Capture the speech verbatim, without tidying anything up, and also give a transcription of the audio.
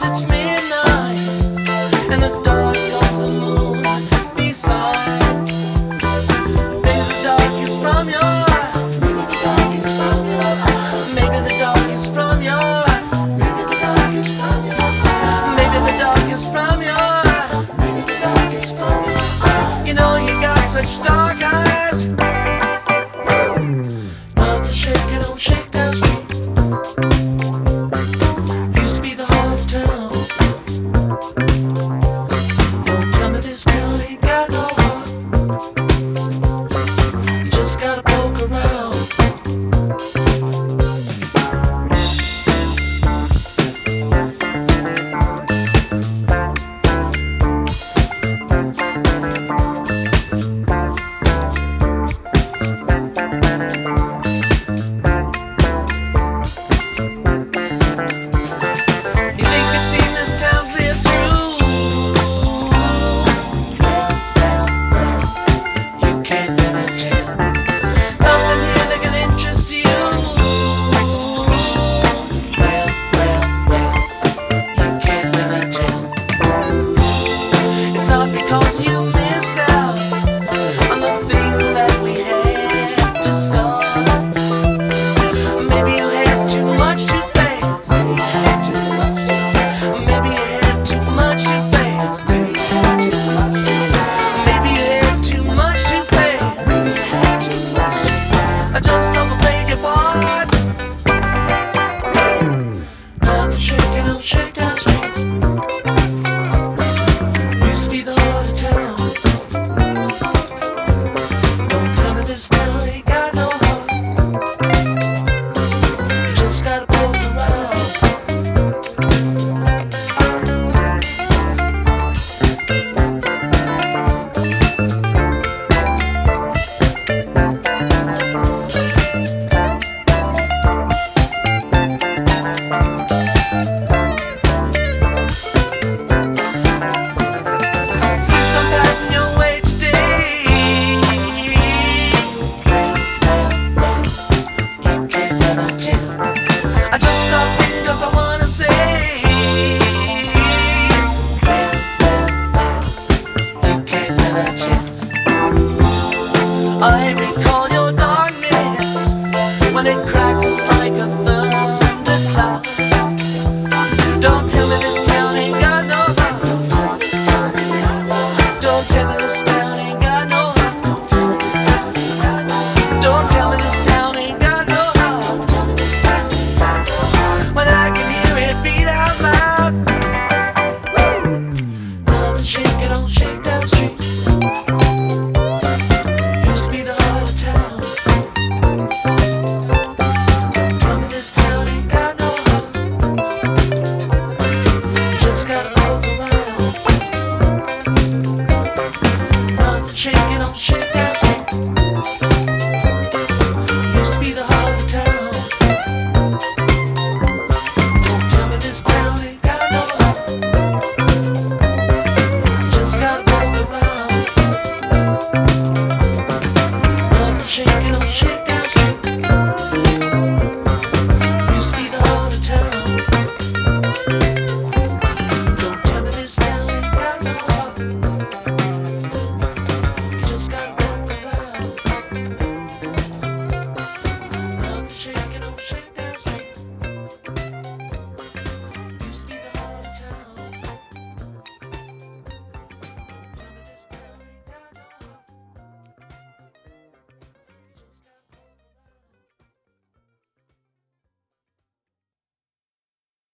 it's midnight and the dark of the moon besides. Maybe the dark is from your eyes. Maybe the dark is from your eyes. Maybe the dark is from your eyes. Maybe the dark is from your eyes. Maybe the dark is from your eyes. Maybe the dark is from your eyes. You know you got such dark eyes. Nothing shaking, don't shake that street. Used to be the heart of town. Don't tell me this town ain't got no heart. You just gotta poke around. You think you've seen this town clear through? You can't never tell. Nothing here that can interest you. Well, well, well, you can't never tell. It's not because you missed out on the thing that we had to start. Maybe you had too much too fast. Maybe you had too much. Maybe you had too much too fast. Maybe you had too much. Maybe you had too much too fast. Maybe you had too much. I just don't beg your pardon. Nothing shaking, don't shake that street. Used to be the heart of town. Don't tell me this town ain't got no heart. You just gotta poke around. Since I'm passing your way today, you can't never tell. I just stopped in 'cause I wanna say